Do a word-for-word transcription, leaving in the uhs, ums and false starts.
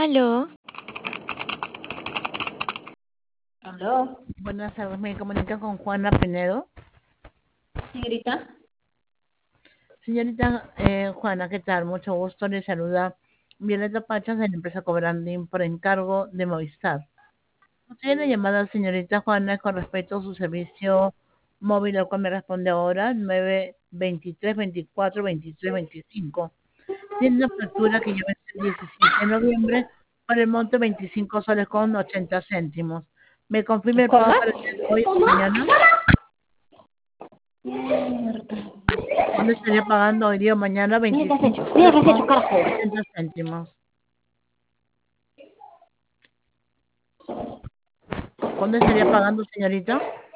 Aló, ¿Aló? Buenas tardes, me comunican con Juana Pinedo. Señorita. Señorita eh, Juana, ¿qué tal? Mucho gusto, le saluda Violeta Pachas de la empresa Cobranding por encargo de Movistar. Tiene llamada señorita Juana con respecto a su servicio móvil, al cual me responde ahora, nueve veintitrés veinticuatro veintitrés veinticinco. Tiene una factura que ya vence el diecisiete de noviembre por el monto veinticinco soles con ochenta céntimos. ¿Me confirma el ¿Cómo? pago para el día de hoy o mañana? Mierda. ¿Cuándo estaría pagando hoy día o mañana? Mira qué has veinticinco hecho. Mira soles qué has con hecho, carajo. ochenta céntimos. ¿Cuándo estaría pagando, señorita?